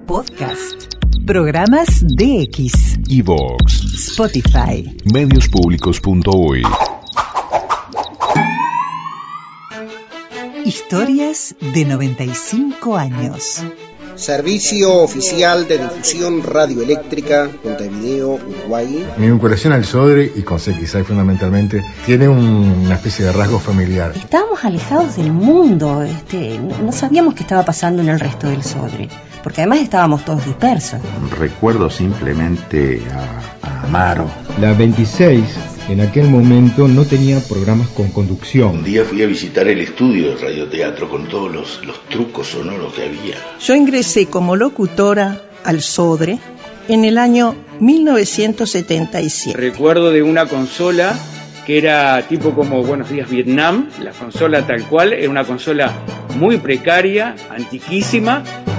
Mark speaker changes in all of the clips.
Speaker 1: Podcast. Programas DX.
Speaker 2: iVoox.
Speaker 1: Spotify.
Speaker 2: Mediospublicos.uy.
Speaker 1: Historias de 95 años.
Speaker 3: Servicio oficial de difusión radioeléctrica, Montevideo, Uruguay.
Speaker 4: Mi vinculación al Sodre y con CXI fundamentalmente tiene una especie de rasgo familiar.
Speaker 5: Estábamos alejados del mundo, no sabíamos qué estaba pasando en el resto del Sodre, porque además estábamos todos dispersos.
Speaker 6: Recuerdo simplemente a Amaro.
Speaker 7: La 26 en aquel momento no tenía programas con conducción.
Speaker 8: Un día fui a visitar el estudio de radioteatro con todos los trucos sonoros que había.
Speaker 9: Yo ingresé como locutora al Sodre en el año 1977.
Speaker 10: Recuerdo de una consola que era tipo como Buenos Días Vietnam, la consola tal cual, era una consola muy precaria, antiquísima.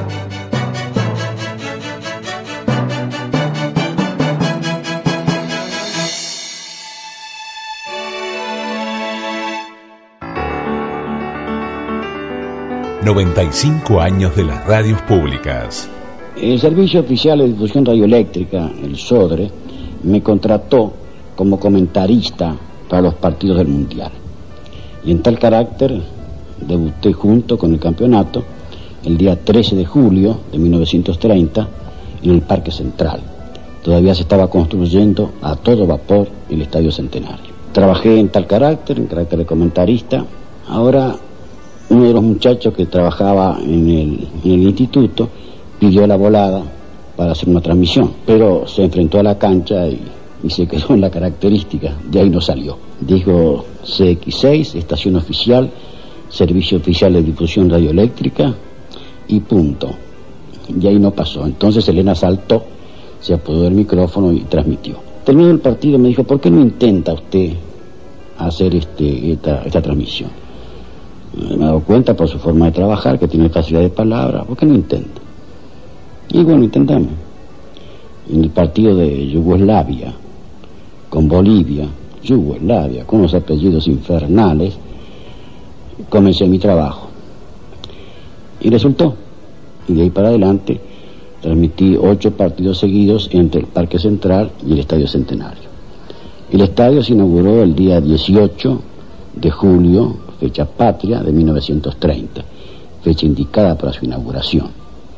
Speaker 2: ...95 años de las radios públicas.
Speaker 11: El Servicio Oficial de Difusión Radioeléctrica, el SODRE, me contrató como comentarista para los partidos del Mundial. Y en tal carácter debuté junto con el campeonato el día 13 de julio de 1930 en el Parque Central. Todavía se estaba construyendo a todo vapor el Estadio Centenario. Trabajé en tal carácter, en carácter de comentarista. Ahora uno de los muchachos que trabajaba en el instituto pidió la volada para hacer una transmisión, pero se enfrentó a la cancha y se quedó en la característica, de ahí no salió. Dijo CX6, estación oficial, servicio oficial de difusión radioeléctrica y punto. Y ahí no pasó. Entonces Elena saltó, se apoderó del micrófono y transmitió. Terminó el partido, me dijo, ¿por qué no intenta usted hacer esta transmisión? Me he dado cuenta por su forma de trabajar, que tiene facilidad de palabra. ¿Por qué no intenta? Y bueno, intentamos. En el partido de Yugoslavia, con Bolivia, con los apellidos infernales, comencé mi trabajo. Y resultó. Y de ahí para adelante transmití 8 partidos seguidos entre el Parque Central y el Estadio Centenario. El estadio se inauguró el día 18 de julio, fecha patria de 1930, fecha indicada para su inauguración.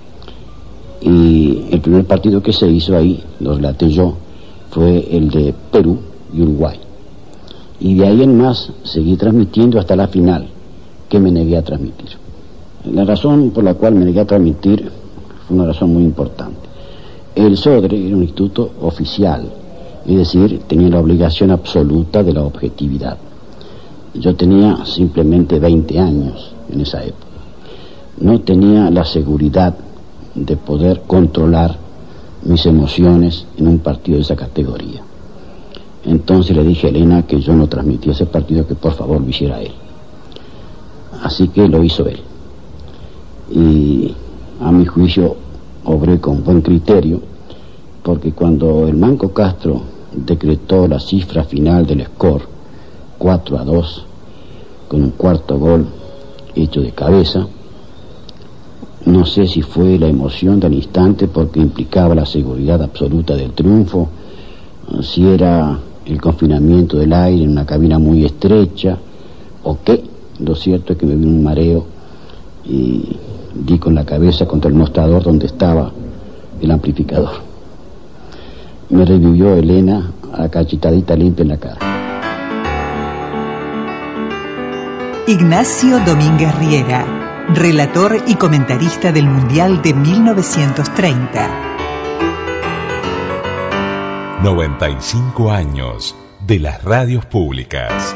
Speaker 11: Y el primer partido que se hizo ahí, lo relaté yo, fue el de Perú y Uruguay. Y de ahí en más seguí transmitiendo hasta la final, que me negué a transmitir. La razón por la cual me negué a transmitir fue una razón muy importante. El SODRE era un instituto oficial, es decir, tenía la obligación absoluta de la objetividad. Yo tenía simplemente 20 años en esa época. No tenía la seguridad de poder controlar mis emociones en un partido de esa categoría. Entonces le dije a Elena que yo no transmitía ese partido, que por favor lo hiciera él. Así que lo hizo él. Y a mi juicio obré con buen criterio, porque cuando el Manco Castro decretó la cifra final del score 4-2, con un cuarto gol hecho de cabeza, no sé si fue la emoción del instante porque implicaba la seguridad absoluta del triunfo, si era el confinamiento del aire en una cabina muy estrecha, o qué. Lo cierto es que me vino un mareo y di con la cabeza contra el mostrador donde estaba el amplificador. Me revivió Elena a cachetadita limpia en la cara.
Speaker 1: Ignacio Domínguez Riera, relator y comentarista del Mundial de 1930.
Speaker 2: 95 años de las radios públicas.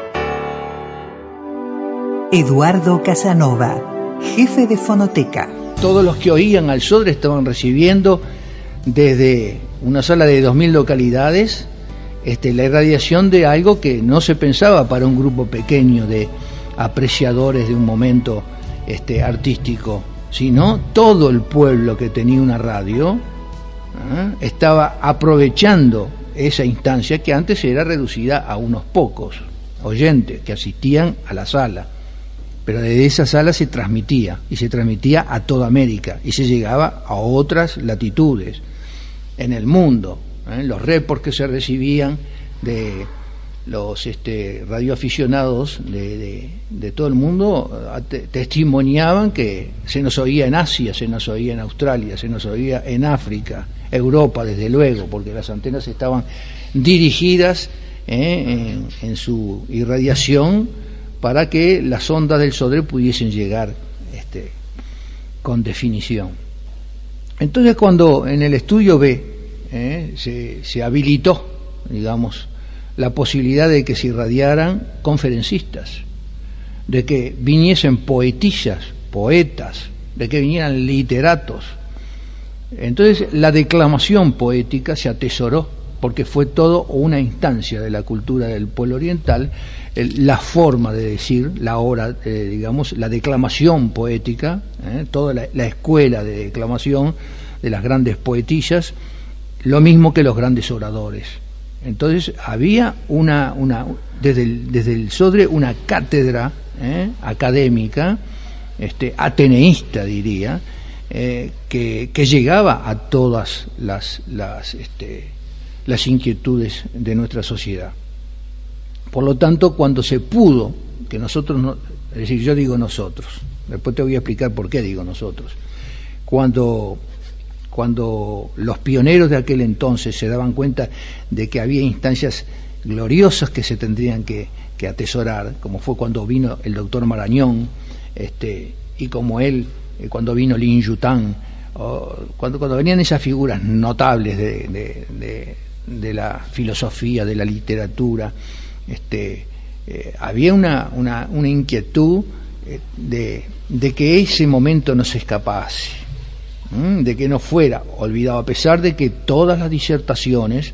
Speaker 1: Eduardo Casanova, jefe de fonoteca.
Speaker 12: Todos los que oían al Sodre estaban recibiendo desde una sala de 2.000 localidades la irradiación de algo que no se pensaba para un grupo pequeño de apreciadores de un momento artístico, sino todo el pueblo que tenía una radio estaba aprovechando esa instancia que antes era reducida a unos pocos oyentes que asistían a la sala. pero desde esa sala se transmitía, y se transmitía a toda América, y se llegaba a otras latitudes en el mundo. Los reports que se recibían de los radioaficionados de todo el mundo testimoniaban que se nos oía en Asia, se nos oía en Australia, se nos oía en África, Europa desde luego, porque las antenas estaban dirigidas en su irradiación para que las ondas del Sodre pudiesen llegar con definición. Entonces, cuando en el estudio B se habilitó, digamos, la posibilidad de que se irradiaran conferencistas, de que viniesen poetillas, poetas, de que vinieran literatos, entonces la declamación poética se atesoró, porque fue todo una instancia de la cultura del pueblo oriental, la forma de decir, la hora, digamos, la declamación poética, toda la escuela de declamación de las grandes poetillas, lo mismo que los grandes oradores. Entonces había desde el Sodre una cátedra académica, ateneísta diría, que llegaba a todas las inquietudes de nuestra sociedad. Por lo tanto, cuando se pudo, que nosotros, no, es decir, yo digo nosotros, después te voy a explicar por qué digo nosotros, cuando los pioneros de aquel entonces se daban cuenta de que había instancias gloriosas que se tendrían que atesorar, como fue cuando vino el doctor Marañón, y como él, cuando vino Lin Yutang, cuando venían esas figuras notables de la filosofía, de la literatura, había una inquietud de que ese momento no se escapase, de que no fuera olvidado, a pesar de que todas las disertaciones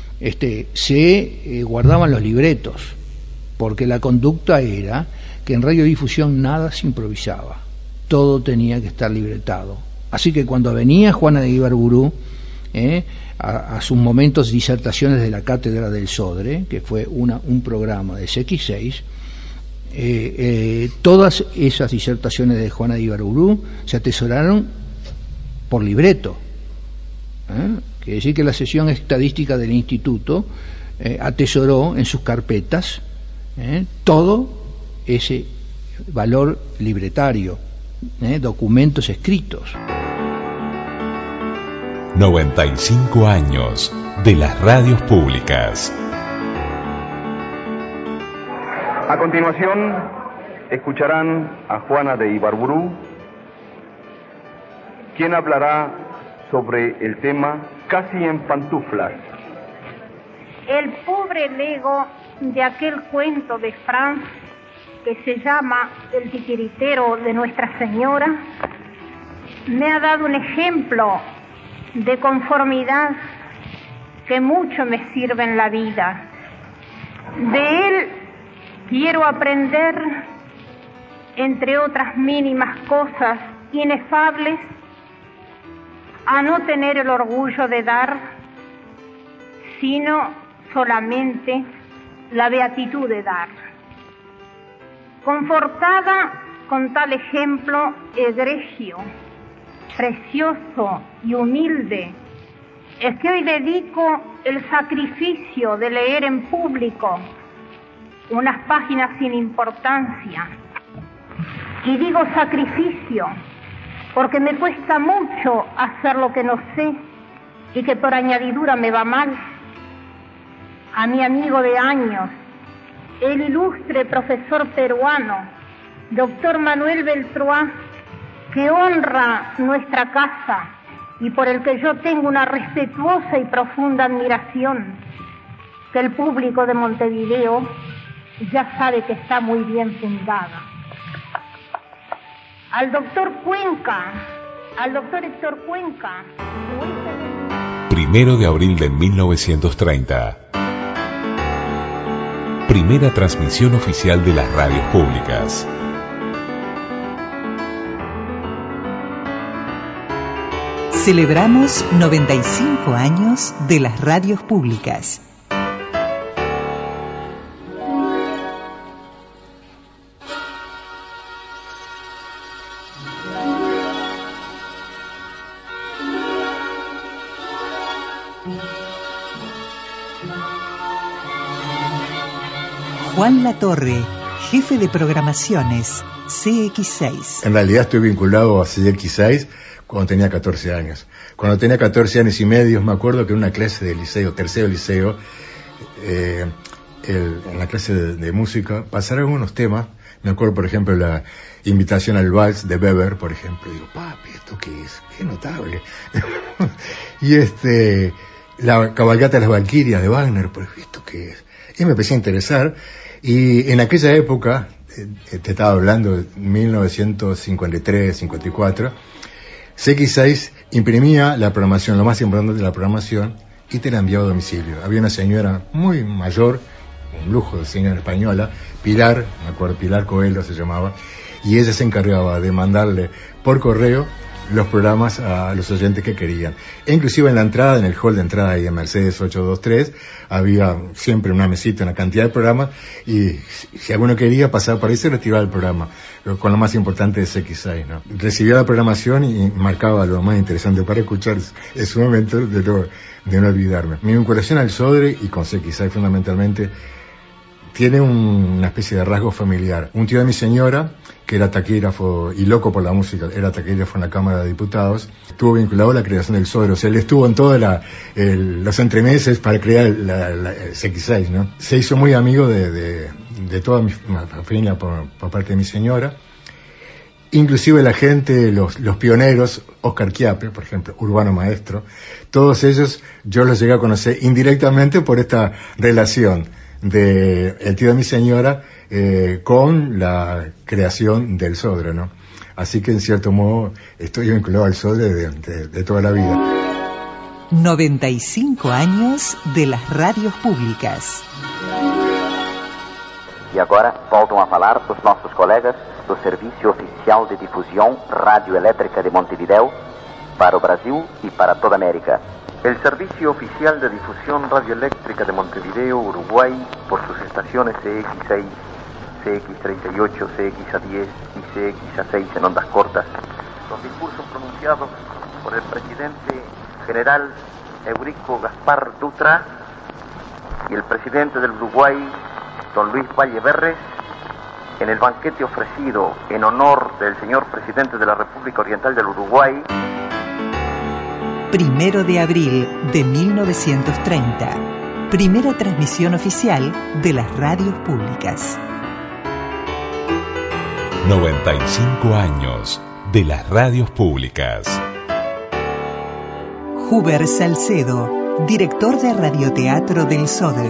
Speaker 12: se guardaban los libretos, porque la conducta era que en radiodifusión nada se improvisaba, todo tenía que estar libretado. Así que cuando venía Juana de Ibarburu a sus momentos disertaciones de la Cátedra del Sodre, que fue un programa de CX6, todas esas disertaciones de Juana de Ibarburu se atesoraron por libreto. Quiere decir que la sesión estadística del instituto atesoró en sus carpetas todo ese valor libretario, documentos escritos.
Speaker 2: 95 años de las radios públicas.
Speaker 13: A continuación, escucharán a Juana de Ibarburu, quien hablará sobre el tema Casi en pantuflas.
Speaker 14: El pobre lego de aquel cuento de Franz que se llama El titiritero de Nuestra Señora me ha dado un ejemplo de conformidad que mucho me sirve en la vida. De él quiero aprender, entre otras mínimas cosas inefables, a no tener el orgullo de dar, sino solamente la beatitud de dar. Confortada con tal ejemplo egregio, precioso y humilde, es que hoy dedico el sacrificio de leer en público unas páginas sin importancia. Y digo sacrificio porque me cuesta mucho hacer lo que no sé y que por añadidura me va mal. A mi amigo de años, el ilustre profesor peruano, doctor Manuel Beltroá, que honra nuestra casa y por el que yo tengo una respetuosa y profunda admiración, que el público de Montevideo ya sabe que está muy bien fundada. Al doctor Héctor Cuenca.
Speaker 2: 1 de abril de 1930. Primera transmisión oficial de las radios públicas.
Speaker 1: Celebramos 95 años de las radios públicas. Juan Latorre, jefe de programaciones, CX6.
Speaker 4: En realidad estoy vinculado a CX6 cuando tenía 14 años. Cuando tenía 14 años y medio, me acuerdo que en una clase de liceo, tercero liceo, en la clase de música, pasaron unos temas. Me acuerdo, por ejemplo, la invitación al vals de Weber, por ejemplo. Digo, papi, ¿esto qué es? Qué notable. Y la cabalgata de las Valquirias de Wagner, pues, ¿esto qué es? Y me empecé a interesar. Y en aquella época, te estaba hablando de 1953, 54, CX6 imprimía la programación, lo más importante de la programación, y te la enviaba a domicilio. Había una señora muy mayor, un lujo de señora española, Pilar, me acuerdo, Pilar Coelho se llamaba, y ella se encargaba de mandarle por correo los programas a los oyentes que querían. E inclusive en la entrada, en el hall de entrada ahí en Mercedes 823, había siempre una mesita, una cantidad de programas, y si alguno quería pasar por ahí se retiraba el programa, con lo más importante de CX6, ¿no? Recibía la programación y marcaba lo más interesante para escuchar. Es un momento de no olvidarme. Mi vinculación al Sodre y con CX6 fundamentalmente tiene una especie de rasgo familiar. Un tío de mi señora, que era taquígrafo y loco por la música, era taquígrafo en la Cámara de Diputados, estuvo vinculado a la creación del Sodre. O sea, él estuvo en todos los entremeses para crear el CX6, ¿no? Se hizo muy amigo de toda mi familia por parte de mi señora. Inclusive la gente, los pioneros, Oscar Chiappe, por ejemplo, Urbano Maestro, todos ellos yo los llegué a conocer indirectamente por esta relación de el tío de mi señora con la creación del Sodre, ¿no? Así que en cierto modo estoy vinculado al Sodre de toda la vida.
Speaker 1: 95 años de las radios públicas.
Speaker 15: E agora voltam a falar os nossos colegas do Serviço Oficial de Difusão Radioelétrica de Montevideo para o Brasil e para toda a América.
Speaker 16: El Servicio Oficial de Difusión Radioeléctrica de Montevideo, Uruguay, por sus estaciones CX6, CX38, CX10 y CX6 en ondas cortas. Los discursos pronunciados por el presidente general Eurico Gaspar Dutra y el presidente del Uruguay, don Luis Valle Berres, en el banquete ofrecido en honor del señor presidente de la República Oriental del Uruguay.
Speaker 1: 1 de abril de 1930. Primera transmisión oficial de las radios públicas.
Speaker 2: 95 años de las radios públicas.
Speaker 1: Huber Salcedo, director de Radioteatro del Sodre.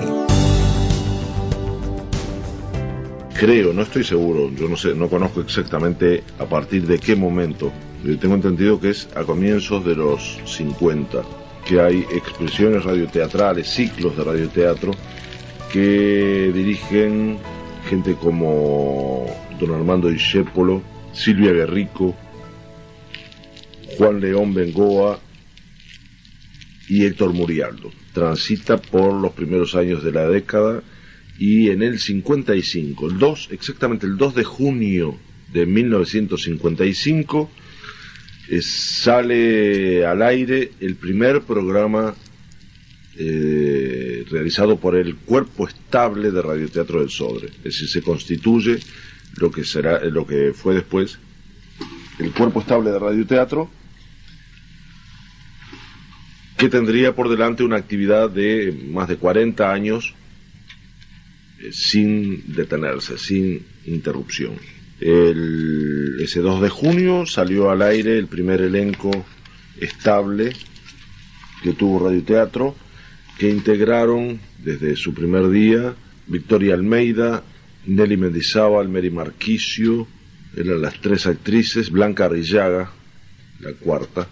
Speaker 17: Creo, no estoy seguro, yo no sé, no conozco exactamente a partir de qué momento. Tengo entendido que es a comienzos de los 50, que hay expresiones radioteatrales, ciclos de radioteatro, que dirigen gente como don Armando Discépolo, Silvia Guerrico, Juan León Bengoa y Héctor Murialdo. Transita por los primeros años de la década y en el 55, exactamente el 2 de junio de 1955, sale al aire el primer programa realizado por el Cuerpo Estable de Radioteatro del Sodre. Es decir, se constituye lo que fue después el Cuerpo Estable de Radioteatro, que tendría por delante una actividad de más de 40 años sin detenerse, sin interrupción. Ese 2 de junio salió al aire el primer elenco estable que tuvo Radioteatro, que integraron desde su primer día Victoria Almeida, Nelly Mendizábal, Mary Marquicio, eran las 3 actrices, Blanca Arrillaga, la cuarta,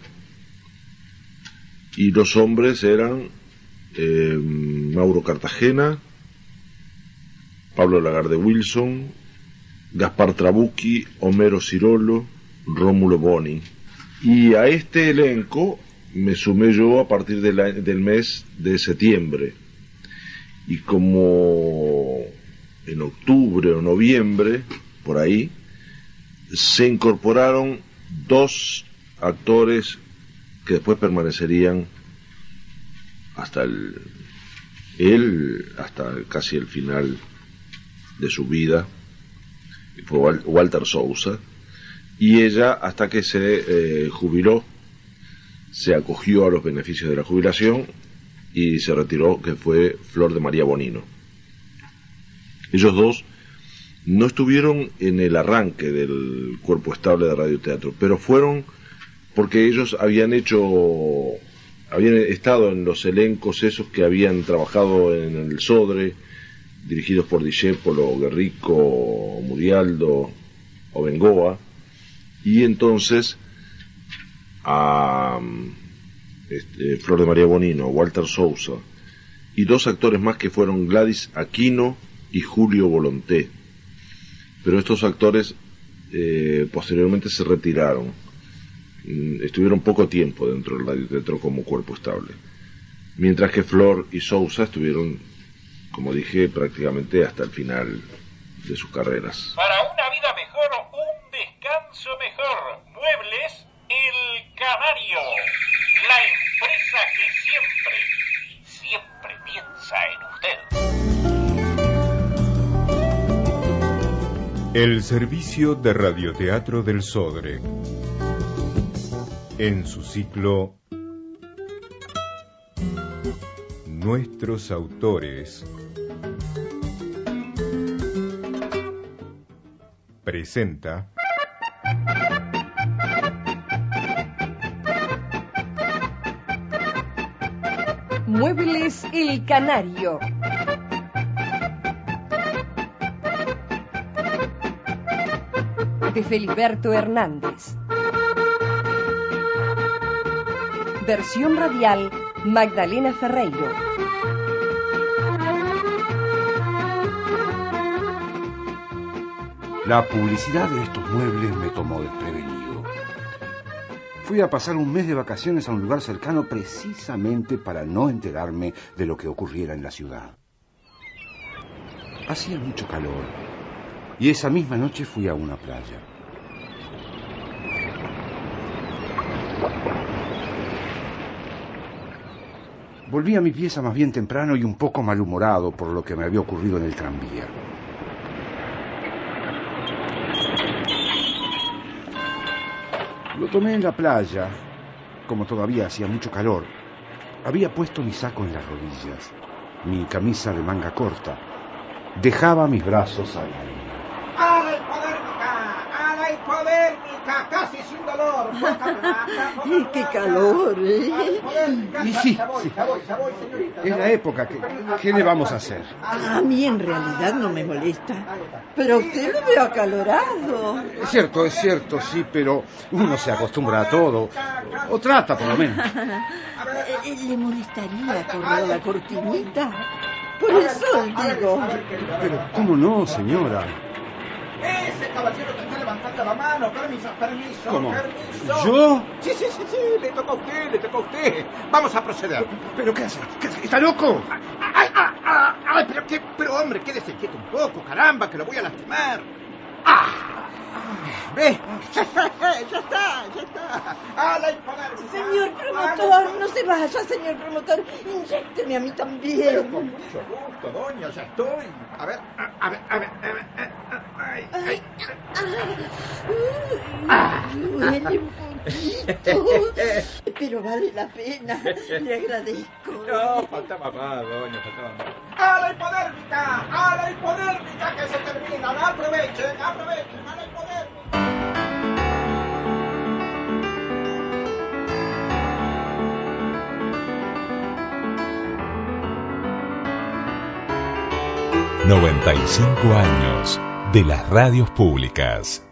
Speaker 17: y los hombres eran Mauro Cartagena, Pablo Lagarde Wilson, Gaspar Trabucchi, Homero Cirolo, Rómulo Boni. Y a este elenco me sumé yo a partir del mes de septiembre. Y como en octubre o noviembre, por ahí, se incorporaron 2 actores que después permanecerían hasta hasta casi el final de su vida, fue Walter Sousa, y ella, hasta que se jubiló, se acogió a los beneficios de la jubilación y se retiró, que fue Flor de María Bonino. Ellos dos no estuvieron en el arranque del cuerpo estable de radioteatro, pero fueron porque ellos habían estado en los elencos esos que habían trabajado en el Sodre, dirigidos por Discépolo, Guerrico, Murialdo o Bengoa, y entonces a Flor de María Bonino, Walter Sousa y dos actores más que fueron Gladys Aquino y Julio Volonté. Pero estos actores posteriormente se retiraron, estuvieron poco tiempo dentro del radioteatro como cuerpo estable, mientras que Flor y Sousa estuvieron, como dije, prácticamente hasta el final de sus carreras.
Speaker 18: Para una vida mejor, un descanso mejor. Muebles El Canario, la empresa que siempre piensa en usted.
Speaker 2: El servicio de radioteatro del Sodre, en su ciclo Nuestros autores, presenta
Speaker 19: Muebles El Canario. De Feliberto Hernández. Versión radial Magdalena Ferreiro.
Speaker 20: La publicidad de estos muebles me tomó desprevenido. Fui a pasar un mes de vacaciones a un lugar cercano precisamente para no enterarme de lo que ocurriera en la ciudad. Hacía mucho calor y esa misma noche fui a una playa. Volví a mi pieza más bien temprano y un poco malhumorado por lo que me había ocurrido en el tranvía. Lo tomé en la playa, como todavía hacía mucho calor. Había puesto mi saco en las rodillas, mi camisa de manga corta. Dejaba mis brazos al aire.
Speaker 21: ¡A la hipodérmica! ¡A la hipodérmica! ¡Casi sin dolor!
Speaker 9: ¡Qué calor!
Speaker 20: Y sí, es la época. ¿Qué le vamos a hacer?
Speaker 9: A mí en realidad no me molesta. Pero usted lo veo acalorado.
Speaker 20: Es cierto, sí, pero uno se acostumbra a todo. O trata, por lo menos.
Speaker 9: ¿Le molestaría correr la cortinita? Por el sol, digo.
Speaker 20: Pero, ¿cómo no, señora?
Speaker 21: Ese caballero que está levantando la mano. Permiso.
Speaker 20: ¿Cómo?
Speaker 21: Permiso.
Speaker 20: ¿Yo?
Speaker 21: Sí, le toca a usted. Vamos a proceder.
Speaker 20: ¿Pero qué hace? ¿Está loco?
Speaker 21: Ay, pero hombre, quédese quieto un poco, caramba, que lo voy a lastimar. ¿Ve? Ya está. ¡A la hipodérmica!
Speaker 9: Señor promotor, no se vaya, señor promotor. Inyécteme a mí también.
Speaker 21: Pero con mucho gusto, doña, ya estoy. A ver.
Speaker 9: Duele un poquito, pero vale la pena. Le agradezco.
Speaker 21: No, faltaba más, doña, faltaba más. ¡A la hipodérmica que se termina! Aprovechen, a la hipodérmica.
Speaker 2: ...95 años de las radios públicas.